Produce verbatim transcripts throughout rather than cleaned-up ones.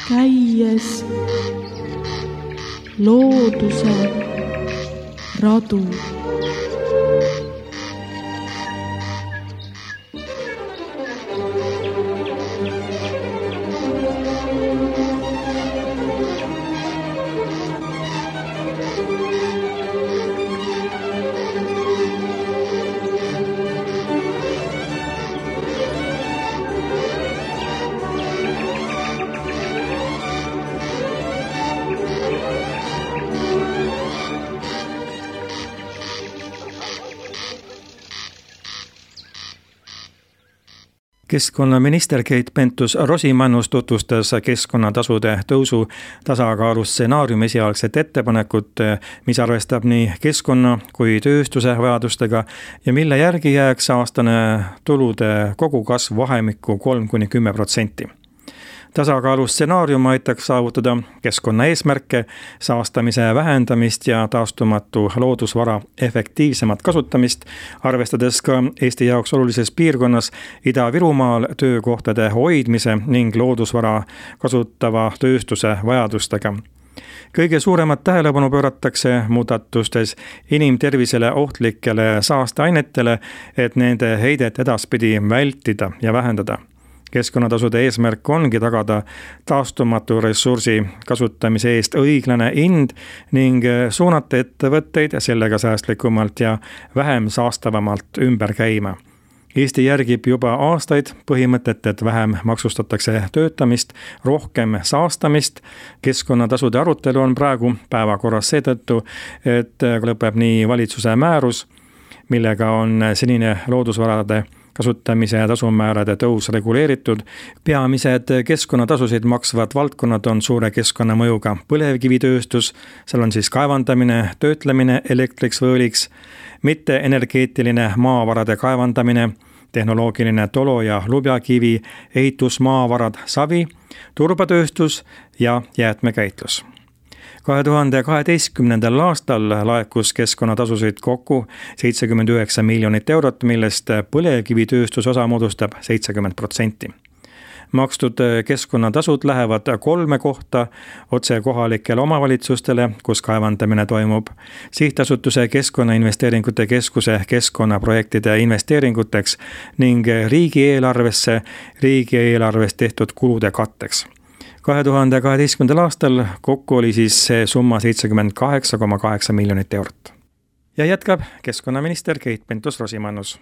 käies looduse radu. Keskkonnaminister Keit Pentus-Rosimannus tutvustas keskkonnatasude tõusu tasakaalu stsenaariumi esialgset ettepanekut, mis arvestab nii keskkonna kui tööstuse vajadustega ja mille järgi jääks aastane tulude kogukasv vahemikku kolm kuni kümme protsenti. Tasakaalu stsenaarium aitaks saavutada keskkonna eesmärke, saastamise vähendamist ja taastumatu loodusvara efektiivsemat kasutamist, arvestades ka Eesti jaoks olulises piirkonnas Ida-Virumaal töökohtade hoidmise ning loodusvara kasutava tööstuse vajadustega. Kõige suuremat tähelepanu pööratakse muudatustes inimtervisele ohtlikele saasteainetele, et nende heidet edaspidi vältida ja vähendada. Keskkonnatasude eesmärk ongi tagada taastumatu ressursi kasutamise eest õiglane hind ning suunata ettevõtteid sellega säästlikumalt ja vähem saastavamalt ümber käima. Eesti järgib juba aastaid põhimõtet, et vähem maksustatakse töötamist, rohkem saastamist. Keskkonnatasude arutelu on praegu päevakorras seetõttu, et lõpeb nii valitsuse määrus, millega on senine loodusvarade kasutamise ja tasumäärade tõus reguleeritud. Peamised keskkonnatasusid maksvad valdkonnad on suure keskkonnamõjuga põlevkivitööstus, seal on siis kaevandamine, töötlemine elektriks või õliks, mitte energeetiline maavarade kaevandamine, tehnoloogiline tolo- ja lubjakivi, ehitusmaavarad, savi, turbatööstus ja jäätmekäitlus. kahe tuhande kaheteistkümnendal aastal laekus keskkonnatasusid kokku seitsekümmend üheksa miljonit eurot, millest põlevkivitööstuse osa moodustab seitsekümmend protsenti. Makstud keskkonnatasud lähevad kolme kohta otse kohalikele omavalitsustele, kus kaevandamine toimub, sihtasutuse Keskkonnainvesteeringute Keskuse keskkonnaprojektide investeeringuteks ning riigieelarvesse riigieelarvest tehtud kulude katteks. kahe tuhande kaheteistkümnendal aastal kokku oli siis see summa seitsekümmend kaheksa koma kaheksa miljonit eurot. Ja jätkab keskkonnaminister Keit Pentus-Rosimannus.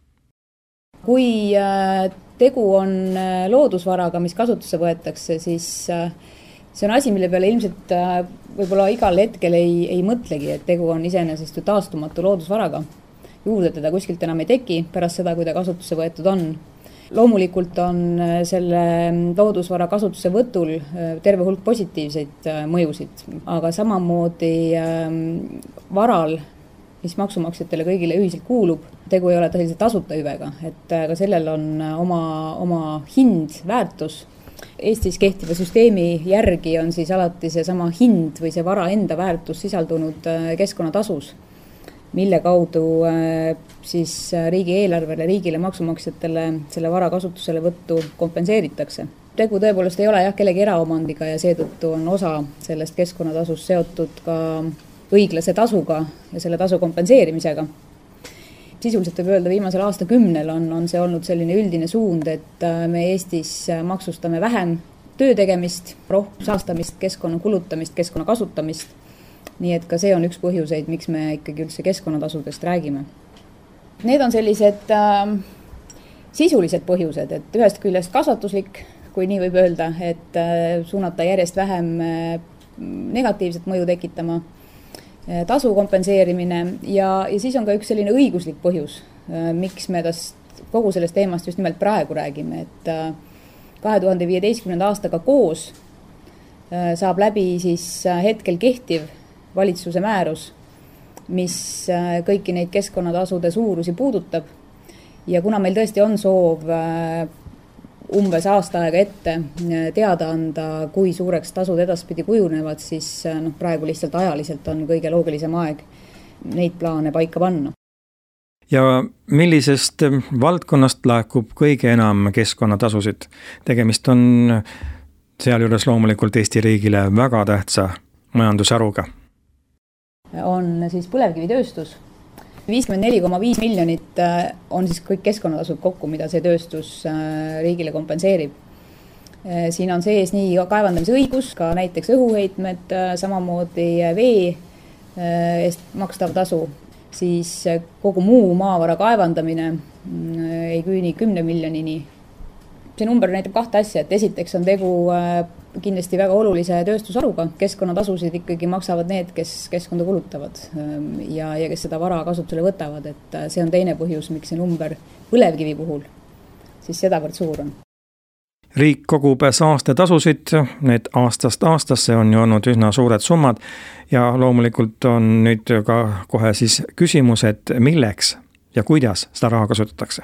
Kui tegu on loodusvaraga, mis kasutusse võetakse, siis see on asi, mille peale ilmselt võib-olla igal hetkel ei, ei mõtlegi, et tegu on iseenesest ju taastumatu loodusvaraga. Juurde teda kuskilt enam ei teki pärast seda, kui ta kasutusse võetud on. Loomulikult on selle loodusvara kasutuse võtul terve hulk positiivseid mõjusid, aga samamoodi varal, mis maksumaksjatele kõigile ühiselt kuulub, tegu ei ole sellise tasuta hüvega, et ka sellel on oma, oma hind, väärtus. Eestis kehtiva süsteemi järgi on siis alati see sama hind või see vara enda väärtus sisaldunud keskkonnatasus, mille kaudu siis riigieelarvele, riigile maksumaksjatele selle vara kasutusele võttu kompenseeritakse. Tegu tõepoolest ei ole jah kellegi eraomandiga ja seetõttu on osa sellest keskkonnatasust seotud ka õiglase tasuga ja selle tasu kompenseerimisega. Sisuliselt võib öelda, viimasel aastakümnel on, on see olnud selline üldine suund, et me Eestis maksustame vähem töö tegemist, rohkem saastamist, keskkonna kulutamist, keskkonna kasutamist. Nii et ka see on üks põhjuseid, miks me ikkagi üldse keskkonnatasudest räägime. Need on sellised äh, sisulised põhjused, et ühest küljest kasvatuslik, kui nii võib öelda, et äh, suunata järjest vähem äh, negatiivset mõju tekitama, äh, tasu kompenseerimine ja, ja siis on ka üks selline õiguslik põhjus, äh, miks me tast, kogu sellest teemast just nimelt praegu räägime, et äh, kahe tuhande viieteistkümnenda aastaga koos äh, saab läbi siis äh, hetkel kehtiv valitsuse määrus, mis kõiki neid keskkonnatasude suurusi puudutab. Ja kuna meil tõesti on soov umbes aasta aega ette teada anda, kui suureks tasud edaspidi kujunevad, siis noh, praegu lihtsalt ajaliselt on kõige loogilisem aeg neid plaane paika panna. Ja millisest valdkonnast laekub kõige enam keskkonnatasusid? Tegemist on Sealjuures loomulikult Eesti riigile väga tähtsa majandusharuga. On siis põlevkivitööstus. viiskümmend neli koma viis miljonit on siis kõik keskkonnatasud kokku, mida see tööstus riigile kompenseerib. Siin on sees nii kaevandamise õigus, ka näiteks õhuheitmed, samamoodi vee eest makstav tasu, siis kogu muu maavara kaevandamine ei küüni kümne miljonini. See number näitab kahte asja, et esiteks on tegu kindlasti väga olulise tööstusharuga, keskkonnatasusid ikkagi maksavad need, kes keskkonda kulutavad ja, ja kes seda vara kasutusele võtavad, et see on teine põhjus, miks see number põlevkivi puhul siis sedavõrd suur on. Riik kogub saastetasusid, need aastast aastasse on ju olnud üsna suured summad ja loomulikult on nüüd ka kohe siis küsimus, et milleks ja kuidas seda raha kasutatakse.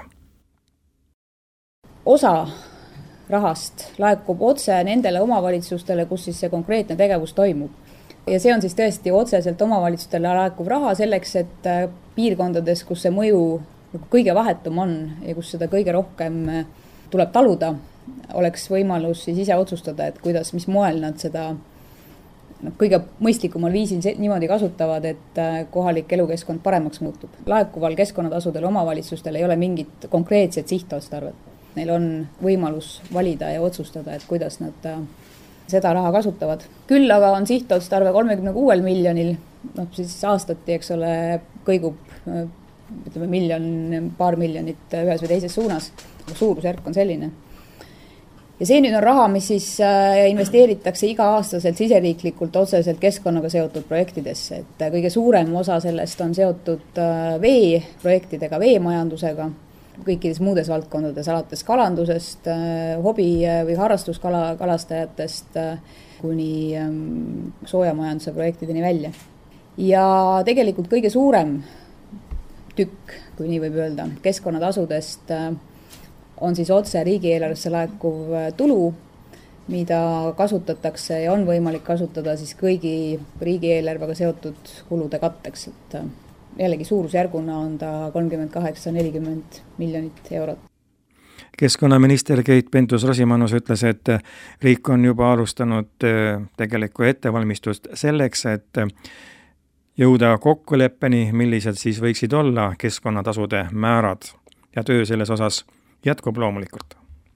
Osa rahast laekub otse nendele omavalitsustele, kus siis see konkreetne tegevus toimub. Ja see on siis tõesti otseselt omavalitsustele laekuv raha selleks, et piirkondades, kus see mõju kõige vahetum on ja kus seda kõige rohkem tuleb taluda, oleks võimalus siis ise otsustada, et kuidas, mis moel nad seda no, kõige mõistlikumal viisil niimoodi kasutavad, et kohalik elukeskkond paremaks muutub. Laekuval keskkonnatasudel omavalitsustel ei ole mingit konkreetset sihtotstarvet. Neil on võimalus valida ja otsustada, et kuidas nad seda raha kasutavad. Küll aga on sihtotstarve kolmekümne kuuel miljonil, noh siis aastati, eks ole, kõigub ütleme, miljon, paar miljonit ühes või teises suunas. Suurusjärk on selline. Ja see nüüd on raha, mis siis investeeritakse iga-aastaselt siseriiklikult otseselt keskkonnaga seotud projektidesse. Et kõige suurem osa sellest on seotud vee projektidega, veemajandusega, kõikides muudes valdkondades, alates kalandusest, hobi- või harrastuskala, kalastajatest kuni soojamajanduse projektideni välja. Ja tegelikult kõige suurem tükk, kui nii võib öelda, keskkonnatasudest on siis otse riigieelarvesse laekuv tulu, mida kasutatakse ja on võimalik kasutada siis kõigi riigieelarvega seotud kulude katteks. Et jällegi suurusjärguna on ta kolmkümmend kaheksa nelikümmend miljonit eurot. Keskkonnaminister Keit Pentus-Rosimannus ütles, et riik on juba alustanud tegelikku ettevalmistust selleks, et jõuda kokkuleppeni, millised siis võiksid olla keskkonnatasude määrad ja töö selles osas jätkub loomulikult.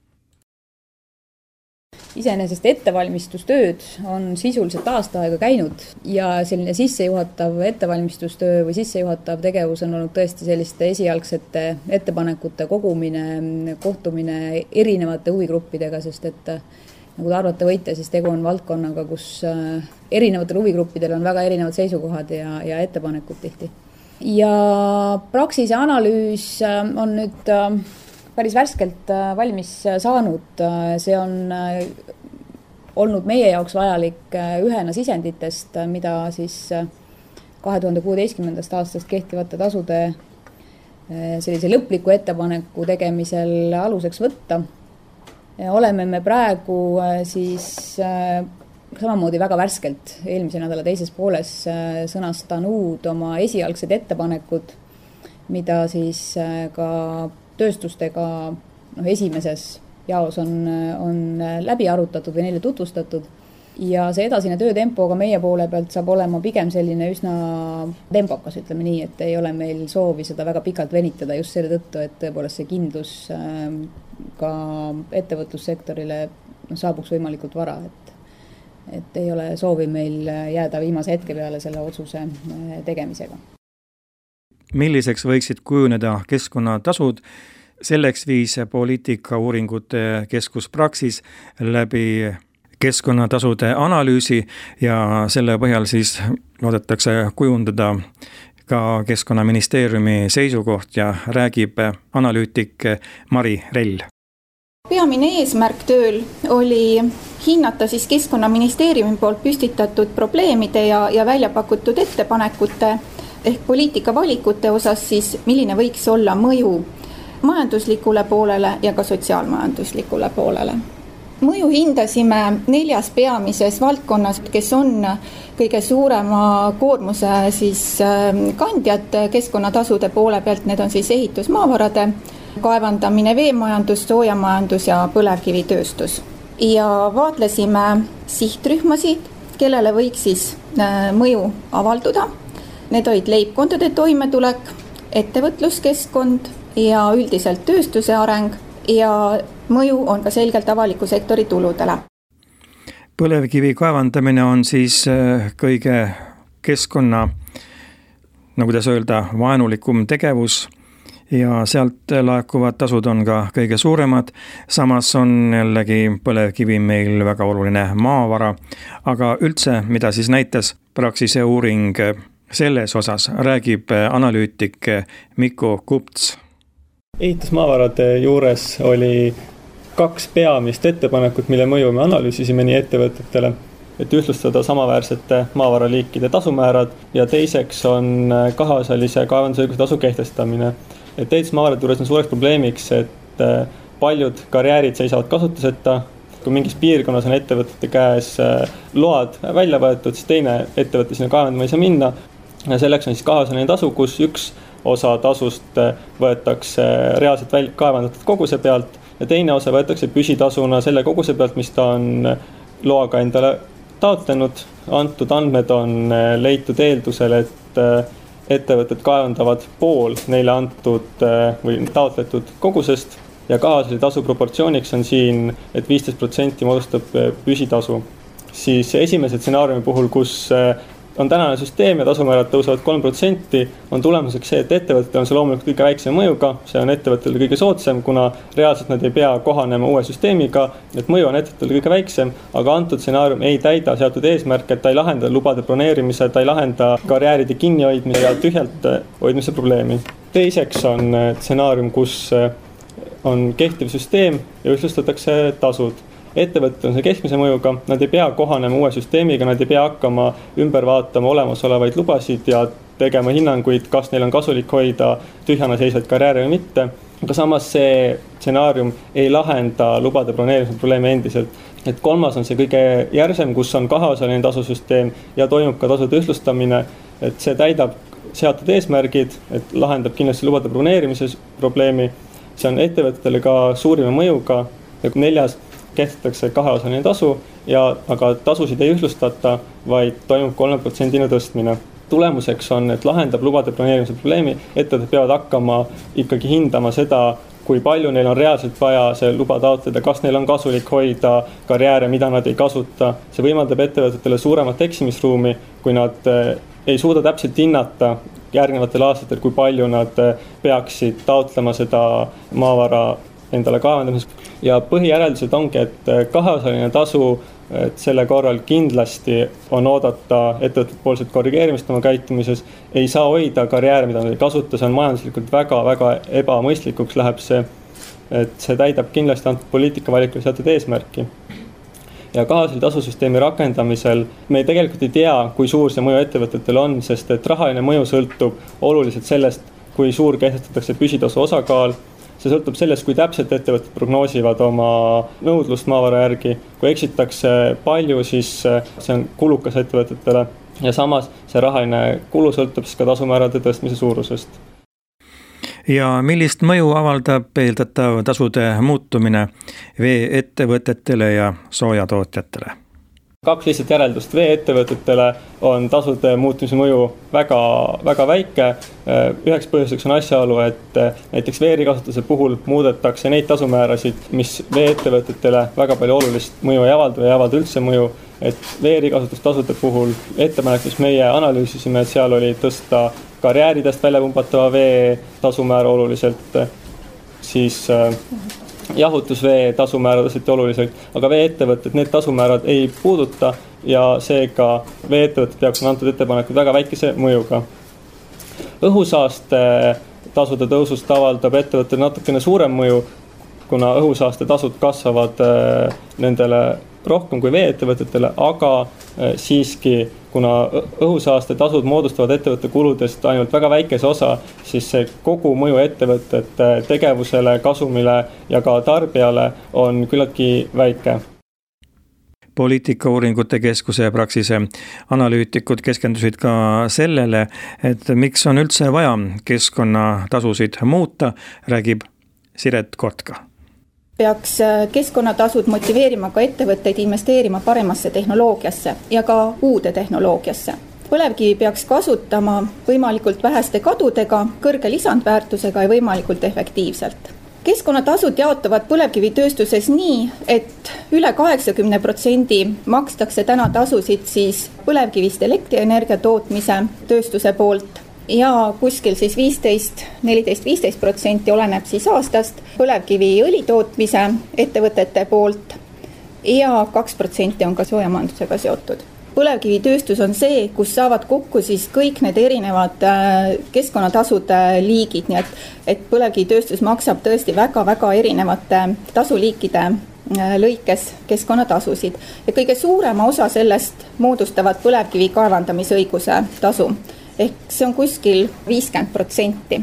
Iseenesest ettevalmistustööd on sisuliselt aasta aega käinud ja selline sissejuhatav ettevalmistustöö või sissejuhatav tegevus on olnud tõesti selliste esialgsete ettepanekute kogumine, kohtumine erinevate huvigruppidega, sest et nagu te arvata võite, siis tegu on valdkonnaga, kus erinevatel huvigruppidel on väga erinevad seisukohad ja, ja ettepanekud tihti. Ja Praxise analüüs on nüüd päris värskelt valmis saanud. See on olnud meie jaoks vajalik ühena sisenditest, mida siis kahe tuhande kuueteistkümnendast aastast kehtivate tasude sellise lõpliku ettepaneku tegemisel aluseks võtta. Oleme me praegu siis samamoodi väga värskelt eelmise nädala teises pooles sõnastanud oma esialgsed ettepanekud, mida siis ka tööstustega no, esimeses jaos on, on läbi arutatud või neile tutvustatud ja see edasine töötempo ka meie poole pealt saab olema pigem selline üsna tempokas, ütleme nii, et ei ole meil soovi seda väga pikalt venitada just selle tõttu, et tõepoolest see kindlus ka ettevõtlussektorile no, saabuks võimalikult vara, et, et ei ole soovi meil jääda viimase hetke peale selle otsuse tegemisega. Milliseks võiksid kujuneda keskkonnatasud? Selleks viis poliitikauuringute keskus Praxis läbi keskkonnatasude analüüsi ja selle põhjal siis loodetakse kujundada ka Keskkonnaministeeriumi seisukoht ja räägib analüütik Mari Rell. Peamine eesmärk tööl oli hinnata siis Keskkonnaministeeriumi poolt püstitatud probleemide ja, ja välja pakutud ettepanekute ehk poliitikavalikute osas siis, milline võiks olla mõju majanduslikule poolele ja ka sotsiaalmajanduslikule poolele. Mõju hindasime neljas peamises valdkonnas, kes on kõige suurema koormuse siis kandjad keskkonnatasude poole pealt, need on siis ehitusmaavarade kaevandamine, veemajandus, soojamajandus ja põlevkivitööstus. ja vaatlesime sihtrühmasid, kellele võiks siis mõju avalduda. Need olid leibkondade toimetulek, ettevõtluskeskkond ja üldiselt tööstuse areng ja mõju on ka selgelt avaliku sektori tuludele. Põlevkivi kaevandamine on siis kõige keskkonna, nagu kuidas öelda, vaenulikum tegevus ja sealt laekuvad tasud on ka kõige suuremad. Samas on jällegi põlevkivi meil väga oluline maavara, aga üldse, mida siis näitas Praxise uuring selles osas, räägib analüütik Mikko Kupts. Ehitusmaavarade juures oli kaks peamist ettepanekut, mille mõju me analüüsisime nii ettevõtetele, et ühtlustada samaväärsete maavaraliikide tasumäärad ja teiseks on kaheosalise kaevandusõiguse tasu kehtestamine. Et ehitusmaavarade juures on suureks probleemiks, et paljud karjäärid seisavad kasutuseta. Kui mingis piirkonnas on ettevõtete käes load välja võetud, siis teine ettevõte sinna kaevandama ei saa minna. Ja selleks on siis kaheosaline tasu, kus üks osa tasust võetakse reaalselt välja kaevandatud koguse pealt ja teine osa võetakse püsitasuna selle koguse pealt, mis ta on loaga endale taotlenud. Antud andmed on leitud eeldusel, et ettevõtted kaevandavad pool neile antud või taotletud kogusest ja kaheosalise tasu proportsiooniks on siin, et viisteist protsenti moodustab püsitasu. Siis esimese stsenaariumi puhul, kus on tänane süsteem ja tasumäärad tõusevad kolm protsenti, on tulemuseks see, et ettevõttel on see loomulikult kõige väiksem mõjuga, see on ettevõttel kõige soodsam, kuna reaalselt nad ei pea kohanema uue süsteemiga, et mõju on ettevõttel kõige väiksem, aga antud stsenaarium ei täida seatud eesmärke, et ta ei lahenda lubade broneerimise, ta ei lahenda karjääride kinnihoidmise ja tühjalt hoidmise probleemi. Teiseks on stsenaarium, kus on kehtiv süsteem ja ühtlustatakse tasud. Ettevõtted on see keskmise mõjuga, nad ei pea kohanema uue süsteemiga, nad ei pea hakkama ümber vaatama olemasolevaid lubasid ja tegema hinnanguid, kas neil on kasulik hoida tühjana seisvaid karjääre või mitte. Aga samas see stsenaarium ei lahenda lubade broneerimise probleemi endiselt. Et kolmas on see kõige järsem, kus on kaheosaline tasusüsteem ja toimub ka tasude ühtlustamine, et see täidab seatud eesmärgid, et lahendab kindlasti lubade broneerimise probleemi. See on ettevõtetele ka suurima mõjuga ja neljas kehtestatakse kaheosaline tasu, ja, aga tasusid ei ühtlustata, vaid toimub kolme protsendine tõstmine. Tulemuseks on, et lahendab lubade broneerimise probleemi, ettevõtted peavad hakkama ikkagi hindama seda, kui palju neil on reaalselt vaja see luba taotleda, kas neil on kasulik hoida karjääre, mida nad ei kasuta. See võimaldab ettevõtetele suuremat eksimisruumi, kui nad ei suuda täpselt hinnata järgnevatel aastatel, kui palju nad peaksid taotlema seda maavara endale kaevandamiseks. Ja põhijäreldused ongi, et kaheosaline tasu, et selle korral kindlasti on oodata ettevõtted poolset korrigeerimist oma käitumises, ei saa hoida karjääre, mida nad ei kasuta, see on majanduslikult väga-väga ebamõistlikuks läheb see, et see täidab kindlasti antud poliitikavalikule seatud eesmärki. Ja kaheosalise tasusüsteemi rakendamisel me tegelikult ei tea, kui suur see mõju ettevõtetel on, sest et rahaline mõju sõltub oluliselt sellest, kui suur kehtestatakse püsitasu osakaal. See sõltub sellest, kui täpselt ettevõtted prognoosivad oma nõudlust maavara järgi. Kui eksitakse palju, siis see on kulukas ettevõtetele ja samas see rahaline kulu sõltub siis ka tasumäärade tõstmise suurusest. Ja millist mõju avaldab eeldatav tasude muutumine vee-ettevõtetele ja soojatootjatele? Kaks lihtsalt järeldust. Vee-ettevõtetele on tasude muutumise mõju väga, väga väike. Üheks põhjuseks on asjaolu, et näiteks veerikasutuse puhul muudetakse neid tasumäärasid, mis vee-ettevõtetele väga palju olulist mõju ei avalda või ei avalda üldse mõju. Et veerikasutustasude puhul ettepanek, mis meie analüüsisime, et seal oli tõsta karjääridest välja pumpatava vee tasumäära oluliselt, siis jahutusvee tasumäärad tõseti oluliselt, aga vee-ettevõtted need tasumäärad ei puuduta ja seega vee-ettevõtted jaoks on antud ettepanekud väga väikese mõjuga. Õhusaaste tasude tõusust avaldab ettevõtted natukene suurem mõju, kuna õhusaaste tasud kasvavad nendele rohkem kui vee-ettevõtetele, aga siiski, kuna õhusaaste tasud moodustavad ettevõtte kuludest ainult väga väikese osa, siis see kogu mõju ettevõtete tegevusele, kasumile ja ka tarbijale on küllaltki väike. Poliitikauuringute keskuse Praxise analüütikud keskendusid ka sellele, et miks on üldse vaja keskkonnatasusid muuta, räägib Siret Kotka. peaks keskkonnatasud motiveerima ka ettevõtteid investeerima paremasse tehnoloogiasse ja ka uude tehnoloogiasse. Põlevkivi peaks kasutama võimalikult väheste kadudega, kõrge lisandväärtusega ja võimalikult efektiivselt. Keskkonnatasud jaotuvad põlevkivitööstuses nii, et üle kaheksakümne protsendi makstakse täna tasusid siis põlevkivist elektrienergia tootmise tööstuse poolt ja kuskil siis viisteist, neliteist, viisteist protsenti oleneb siis aastast põlevkivi õli tootmise ettevõtete poolt ja kaks protsenti on ka soojamajandusega seotud. Põlevkivitööstus on see, kus saavad kokku siis kõik need erinevad keskkonnatasude liigid, nii et, et põlevkivitööstus maksab tõesti väga-väga erinevate tasuliikide lõikes keskkonnatasusid. Ja kõige suurema osa sellest moodustavad põlevkivi kaevandamisõiguse tasu, ehk see on kuskil viiskümmend protsenti.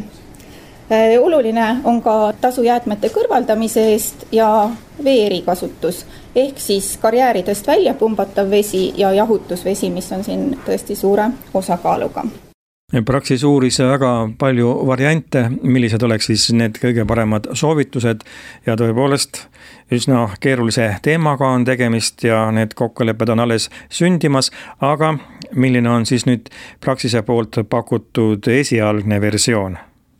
Oluline on ka tasu jäätmete kõrvaldamise eest ja vee erikasutus, ehk siis karjääridest välja pumbatav vesi ja jahutusvesi, mis on siin tõesti suure osakaaluga. Praxis uuris väga palju variante, millised oleks siis need kõige paremad soovitused ja tõepoolest üsna keerulise teemaga on tegemist ja need kokkulepped on alles sündimas, aga milline on siis nüüd Praxise poolt pakutud esialgne versioon?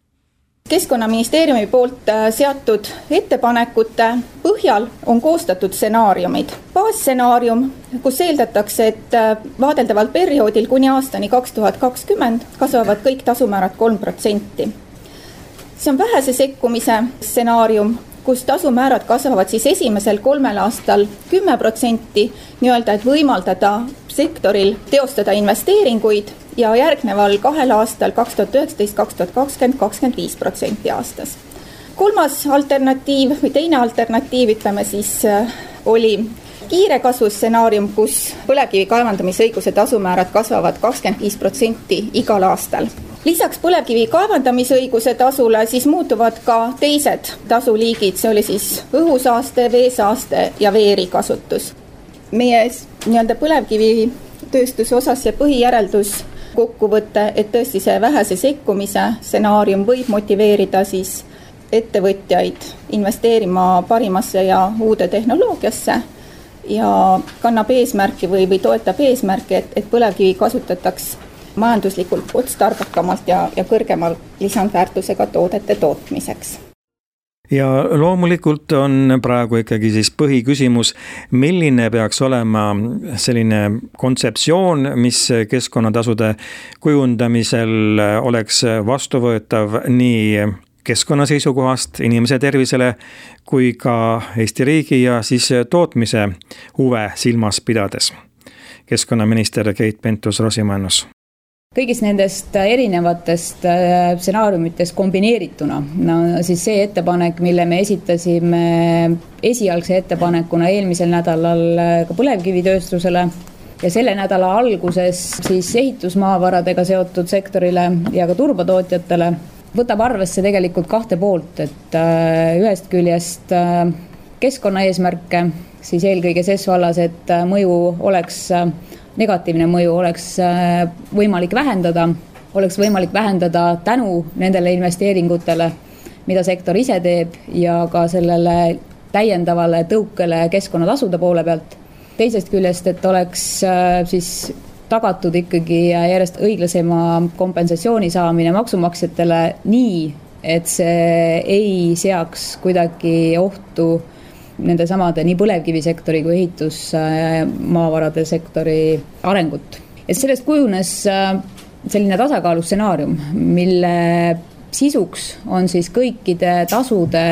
Keskkonnaministeeriumi poolt seatud ettepanekute põhjal on koostatud stsenaariumid. Baasstsenaarium, kus eeldatakse, et vaadeldaval perioodil kuni aastani kaks tuhat kakskümmend kasvavad kõik tasumäärad kolm protsenti. See on vähese sekkumise stsenaarium, kus tasumäärad kasvavad siis esimesel kolmel aastal kümme protsenti, nii-öelda, et võimaldada sektoril teostada investeeringuid ja järgneval kahel aastal kaks tuhat üheksateist kaks tuhat kakskümmend kakskümmend viis protsenti aastas. Kolmas alternatiiv või teine alternatiiv, ütleme siis, oli kiire kasvu stsenaarium, kus põlevkivi kaevandamisõiguse tasumäärad kasvavad kakskümmend viis protsenti igal aastal. Lisaks põlevkivi kaevandamisõiguse tasule siis muutuvad ka teised tasuliigid, see oli siis õhusaaste, veesaaste ja vee erikasutus. Meie nii-öelda põlevkivi tööstuse osas see põhijäreldus kokkuvõte, et tõesti see vähese sekkumise stsenaarium võib motiveerida siis ettevõtjaid investeerima parimasse ja uude tehnoloogiasse ja kannab eesmärki või, või toetab eesmärki, et, et põlevkivi kasutataks majanduslikult otstarbekamalt ja, ja kõrgema lisandväärtusega toodete tootmiseks. Ja loomulikult on praegu ikkagi siis põhiküsimus, milline peaks olema selline kontseptsioon, mis keskkonnatasude kujundamisel oleks vastuvõetav nii keskkonna seisukohast inimese tervisele kui ka Eesti riigi ja siis tootmise huve silmas pidades. Keskkonnaminister Keit Pentus-Rosimannus. Kõigist nendest erinevatest stsenaariumitest kombineerituna, no siis see ettepanek, mille me esitasime esialgse ettepanekuna eelmisel nädalal ka põlevkivitööstusele ja selle nädala alguses siis ehitusmaavaradega seotud sektorile ja ka turbatootjatele, võtab arvesse tegelikult kahte poolt, et ühest küljest keskkonnaeesmärke, siis eelkõige ses vallas, et mõju oleks negatiivne mõju oleks võimalik vähendada, oleks võimalik vähendada tänu nendele investeeringutele, mida sektor ise teeb ja ka sellele täiendavale tõukele keskkonnatasude poole pealt. Teisest küljest, et oleks siis tagatud ikkagi järjest õiglasema kompensatsiooni saamine maksumaksjatele nii, et see ei seaks kuidagi ohtu nende samade nii põlevkivisektori kui ehitusmaavarade sektori arengut. Ja sellest kujunes selline tasakaalu stsenaarium, mille sisuks on siis kõikide tasude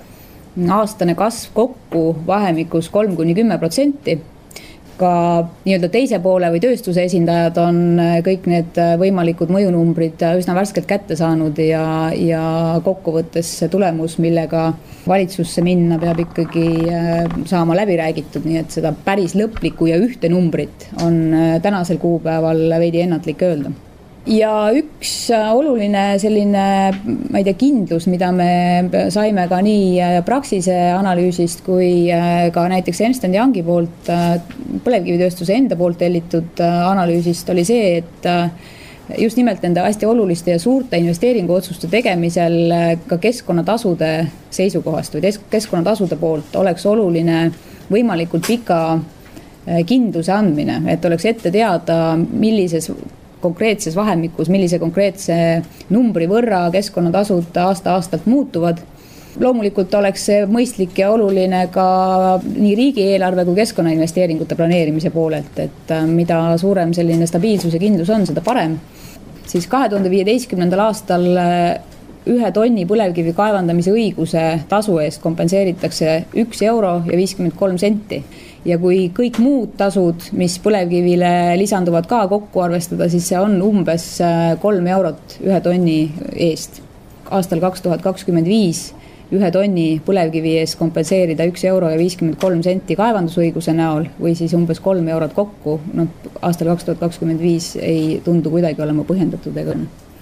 aastane kasv kokku vahemikus kolm kuni kümme protsenti. Ka nii-öelda teise poole või tööstuse esindajad on kõik need võimalikud mõjunumbrid üsna värskelt kätte saanud ja, ja kokkuvõttes see tulemus, millega valitsusse minna, peab ikkagi saama läbi räägitud, nii et seda päris lõplikku ja ühte numbrit on tänasel kuupäeval veidi ennatlik öelda. Ja üks oluline selline, ma ei tea, kindlus, mida me saime ka nii Praxise analüüsist kui ka näiteks Ernst and Youngi poolt, põlevkivitööstuse enda poolt tellitud analüüsist, oli see, et just nimelt nende hästi oluliste ja suurte investeeringuotsuste tegemisel ka keskkonnatasude seisukohast või keskkonnatasude poolt oleks oluline võimalikult pika kindluse andmine, et oleks ette teada, millises konkreetses vahemikus, millise konkreetse numbri võrra keskkonnatasud aasta-aastalt muutuvad. Loomulikult oleks see mõistlik ja oluline ka nii riigieelarve kui keskkonnainvesteeringute planeerimise poolelt, et mida suurem selline stabiilsus ja kindlus on, seda parem. Siis kahe tuhande viieteistkümnendal aastal ühe tonni põlevkivi kaevandamise õiguse tasu eest kompenseeritakse üks euro ja viiskümmend kolm senti. Ja kui kõik muud tasud, mis põlevkivile lisanduvad ka kokku arvestada, siis see on umbes kolm eurot ühe tonni eest. Aastal kaks tuhat kakskümmend viis ühe tonni põlevkivi eest kompenseerida üks euro ja viiskümmend kolm senti kaevandusõiguse näol või siis umbes kolm eurot kokku. No, aastal kaks tuhat kakskümmend viis ei tundu kuidagi olema põhjendatud. Ega.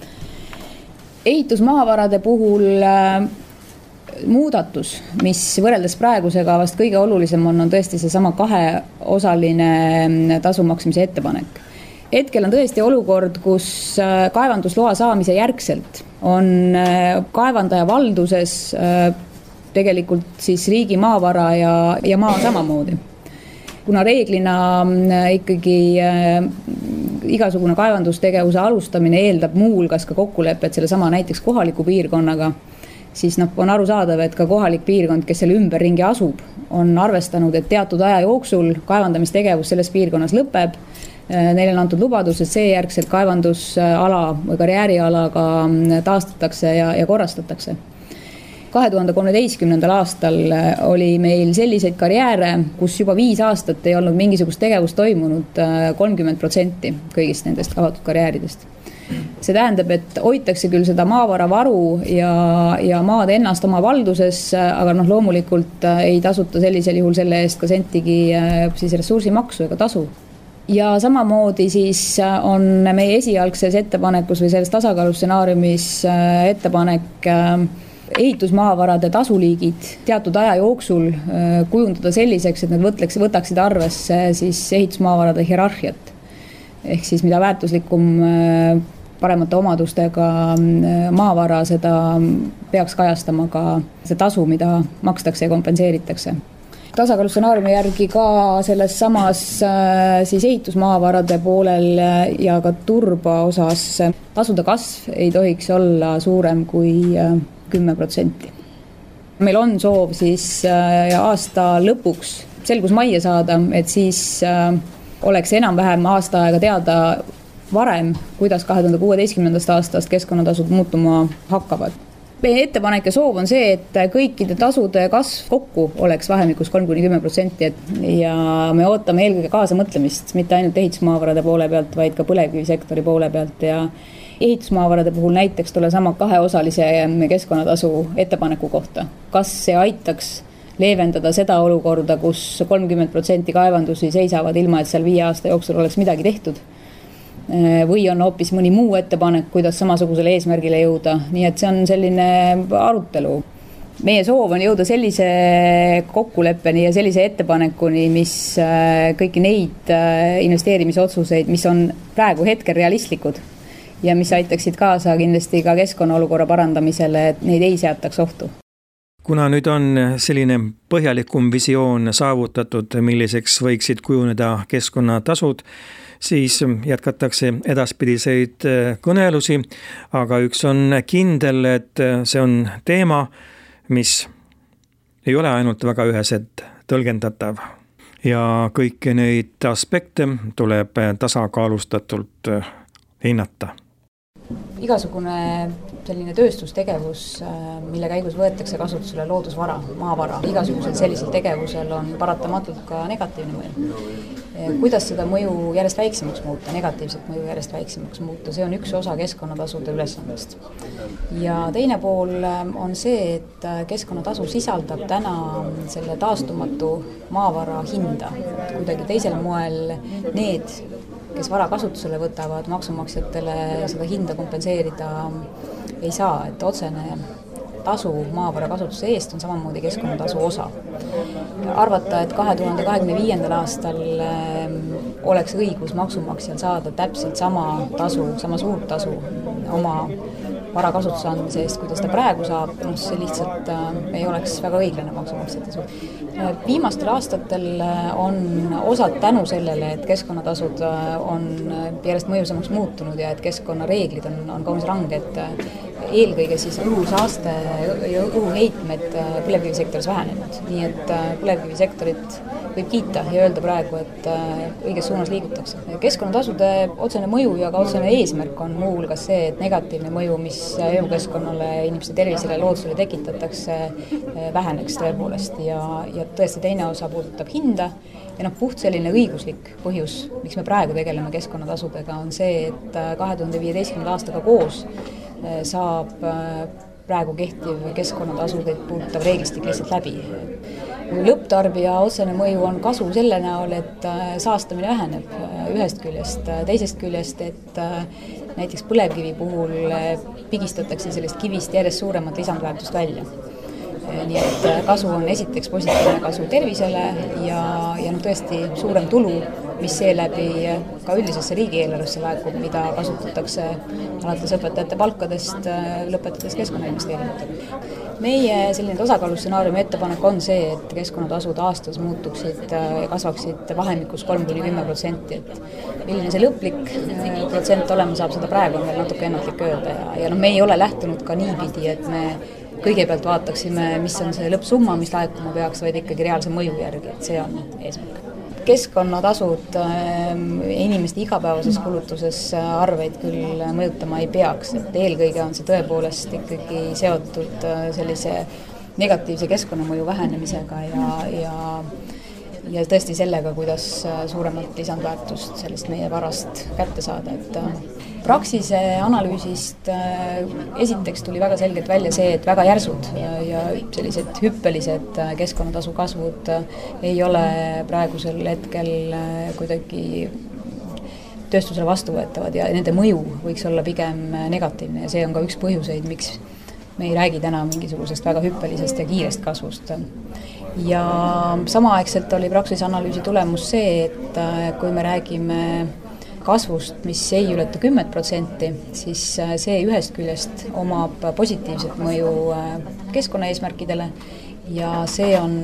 Ehitusmaavarade puhul äh, muudatus, mis võrreldes praegusega vast kõige olulisem on, on tõesti see sama kaheosaline tasu maksmise ettepanek. Hetkel on tõesti olukord, kus kaevandusloa saamise järgselt on kaevandaja valduses tegelikult siis riigi maavara ja, ja maa samamoodi. Kuna reeglina ikkagi igasugune kaevandustegevuse alustamine eeldab muu hulgas ka kokkulepet selle sama näiteks kohaliku piirkonnaga, siis noh, on arusaadav, et ka kohalik piirkond, kes selle ümberringi asub, on arvestanud, et teatud aja jooksul kaevandamistegevus selles piirkonnas lõpeb. Neil on antud lubadus, et seejärgselt kaevandusala või karjäärialaga taastatakse ja, ja korrastatakse. kahe tuhande kolmeteistkümnendal aastal oli meil selliseid karjääre, kus juba viis aastat ei olnud mingisugust tegevust toimunud kolmkümmend protsenti kõigist nendest avatud karjääridest. See tähendab, et hoitakse küll seda maavara varu ja, ja maad ennast oma valduses, aga noh, loomulikult ei tasuta sellisel juhul selle eest ka sentigi siis ressursimaksu ega tasu. Ja samamoodi siis on meie esialgses ettepanekus või selles tasakaalustsenaariumis ettepanek ehitusmaavarade tasuliigid teatud aja jooksul kujundada selliseks, et need võtleks, võtaksid arvesse siis ehitusmaavarade hierarhiat. Ehk siis mida väärtuslikum paremate omadustega maavara, seda peaks kajastama ka see tasu, mida makstakse ja kompenseeritakse. Tasakaalustsenaariumi järgi ka selles samas siis ehitusmaavarade poolel ja ka turba osas tasude kasv ei tohiks olla suurem kui kümme protsenti. Meil on soov siis aasta lõpuks selgus majja saada, et siis oleks enam-vähem aasta aega teada varem, kuidas kahe tuhande kuueteistkümnendast aastast keskkonnatasud muutuma hakkavad. Meie ettepanek ja soov on see, et kõikide tasude kasv kokku oleks vahemikus kolm kuni kümme protsenti ja me ootame eelkõige kaasa mõtlemist, mitte ainult ehitusmaavarade poole pealt, vaid ka põlevkivisektori poole pealt ja ehitusmaavarade puhul näiteks tule sama kaheosalise keskkonnatasu ettepaneku kohta. Kas see aitaks leevendada seda olukorda, kus kolmkümmend protsenti kaevandusi seisavad ilma, et seal viie aasta jooksul oleks midagi tehtud? Või on hoopis mõni muu ettepanek, kuidas samasugusele eesmärgile jõuda. Nii et see on selline arutelu. Meie soov on jõuda sellise kokkuleppeni ja sellise ettepanekuni, mis kõiki neid investeerimisotsuseid, mis on praegu hetkel realistlikud ja mis aitaksid kaasa kindlasti ka keskkonnaolukorra parandamisele, et neid ei seataks ohtu. Kuna nüüd on selline põhjalikum visioon saavutatud, milliseks võiksid kujuneda keskkonnatasud, siis jätkatakse edaspidiseid kõnelusi, aga üks on kindel, et see on teema, mis ei ole ainult väga üheselt tõlgendatav ja kõiki neid aspekte tuleb tasakaalustatult hinnata. Igasugune selline tööstustegevus, mille käigus võetakse kasutusele loodusvara, maavara, igasugusel sellisel tegevusel on paratamatult ka negatiivne mõju. Kuidas seda mõju järjest väiksemaks muuta, negatiivset mõju järjest väiksemaks muuta, see on üks osa keskkonnatasude ülesandest. Ja teine pool on see, et keskkonnatasu sisaldab täna selle taastumatu maavara hinda. Kuidagi teisel moel need, kes vara kasutusele võtavad, maksumaksjatele seda hinda kompenseerida ei saa, et otsene tasu maavara kasutuse eest on samamoodi keskkonnatasu osa. Arvata, et kahe tuhande kahekümne viiendal aastal oleks õigus maksumaksjal saada täpselt sama tasu, sama suurt tasu oma vara kasutuse andmise eest, kuidas ta praegu saab, no see lihtsalt äh, ei oleks väga õiglane maksumaksjate suht. Viimastel aastatel on osad tänu sellele, et keskkonnatasud on järjest mõjusamaks muutunud ja et keskkonnareeglid on, on kaunis ranged, eelkõige siis õhusaaste ja õhuheitmed põlevkivisektoris vähenenud. Nii et põlevkivisektorit võib kiita ja öelda praegu, et õiges suunas liigutakse. Keskkonnatasude otsene mõju ja ka otsene eesmärk on muu hulgas see, et negatiivne mõju, mis elukeskkonnale, inimeste tervisele, loodusele tekitatakse, väheneks tõepoolest ja, ja tõesti teine osa puudutab hinda ja noh, puht selline õiguslik põhjus, miks me praegu tegeleme keskkonnatasudega, on see, et kahe tuhande viieteistkümnenda aastaga koos saab praegu kehtiv keskkonnatasudeid puudutav reeglistik lihtsalt läbi. Lõpptarbija otsene mõju on kasu selle näol, et saastamine väheneb ühest küljest, teisest küljest, et näiteks põlevkivi puhul pigistatakse sellest kivist järjest suuremat lisandväärtust välja. Nii et kasu on esiteks positiivne kasu tervisele ja, ja no tõesti suurem tulu, mis seeläbi ka üldisesse riigieelarvesse laekub, mida kasutatakse alates õpetajate palkadest, lõpetades keskkonnainvesteeringutega. Meie selline tasakaalustsenaariumi ettepanek on see, et keskkonnatasud aastas muutuksid ja kasvaksid vahemikus kolm kuni kümme protsenti. Et milline see lõplik protsent olema saab, seda praegu on veel natuke ennatlik öelda ja, ja no me ei ole lähtunud ka niipidi, et me kõigepealt vaataksime, mis on see lõppsumma, mis laekuma peaks, vaid ikkagi reaalse mõju järgi, et see on eesmärk. Keskkonnatasud inimeste igapäevases kulutuses arveid küll mõjutama ei peaks, et eelkõige on see tõepoolest ikkagi seotud sellise negatiivse keskkonnamõju vähenemisega ja, ja, ja tõesti sellega, kuidas suuremat lisandväärtust sellist meie varast kätte saada, et Praxise analüüsist esiteks tuli väga selgelt välja see, et väga järsud ja sellised hüppelised keskkonnatasu kasvud ei ole praegusel hetkel kuidagi tööstusele vastuvõetavad ja nende mõju võiks olla pigem negatiivne ja see on ka üks põhjuseid, miks me ei räägi täna mingisugusest väga hüppelisest ja kiirest kasvust. Ja samaaegselt oli Praxise analüüsi tulemus see, et kui me räägime kasvust, mis ei ületa kümmet protsenti, siis see ühest küljest omab positiivset mõju keskkonnaeesmärkidele ja see on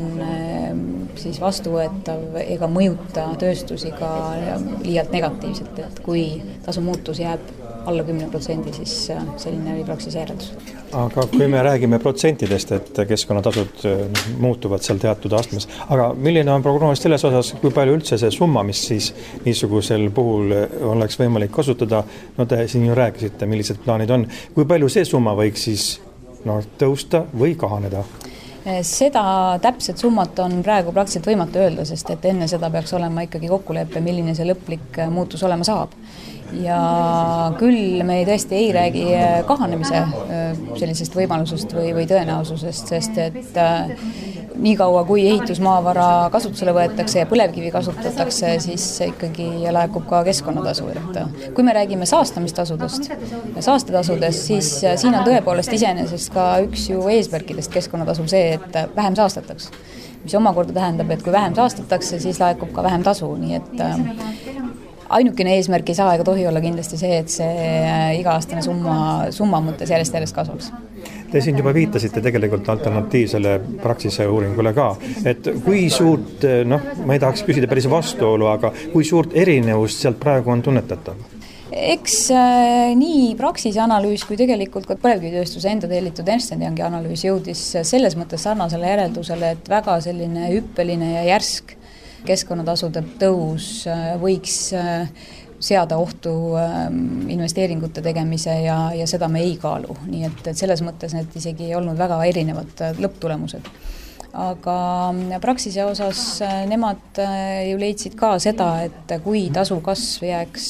siis vastuvõetav ega mõjuta tööstusi ka liialt negatiivselt, et kui tasu muutus jääb alla kümne protsendi, siis selline oli Praxise järeldus. Aga kui me räägime protsentidest, et keskkonnatasud muutuvad seal teatud astmes, aga milline on prognoos selles osas, kui palju üldse see summa, mis siis niisugusel puhul oleks võimalik kasutada, no te siin ju rääkisite, millised plaanid on, kui palju see summa võiks siis no, tõusta või kahaneda? Seda täpset summat on praegu praktiliselt võimatu öelda, sest et enne seda peaks olema ikkagi kokkulepe, milline see lõplik muutus olema saab. Ja küll me tõesti ei räägi kahanemise sellisest võimalusest või, või tõenäosusest, sest et nii kaua, kui ehitusmaavara kasutusele võetakse ja põlevkivi kasutatakse, siis ikkagi laekub ka keskkonnatasu. Et kui me räägime saastamistasudest ja saastetasudest, siis siin on tõepoolest iseenesest ka üks ju eesmärkidest keskkonnatasul see, et vähem saastataks. Mis omakorda tähendab, et kui vähem saastatakse, siis laekub ka vähem tasu, nii et ainukene eesmärk ei saa ega tohi olla kindlasti see, et see iga-aastane summa, summa mõttes järjest järjest kasvaks. Te siin juba viitasite tegelikult alternatiivsele Praxise uuringule ka, et kui suurt, noh, ma ei tahaks küsida päris vastuolu, aga kui suurt erinevust sealt praegu on tunnetatav? Eks äh, nii Praxise analüüs kui tegelikult ka põlevkivitööstuse enda tellitud Ernst and Youngi analüüs jõudis selles mõttes sarnasele järeldusele, et väga selline hüppeline ja järsk keskkonnatasude tõus võiks seada ohtu investeeringute tegemise ja, ja seda me ei kaalu. Nii et, et selles mõttes need isegi ei olnud väga erinevad lõpptulemused. Aga Praxise osas nemad ju leidsid ka seda, et kui tasu kasv jääks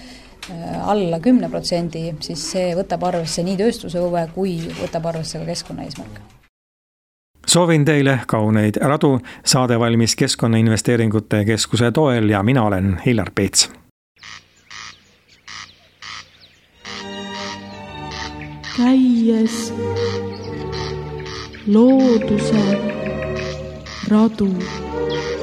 alla kümne protsendi, siis see võtab arvesse nii tööstuse huve kui võtab arvesse ka keskkonnaeesmärke. Soovin teile kauneid radu, saade valmis Keskkonnainvesteeringute Keskuse toel ja mina olen Hillar Peets. Käies looduse radu.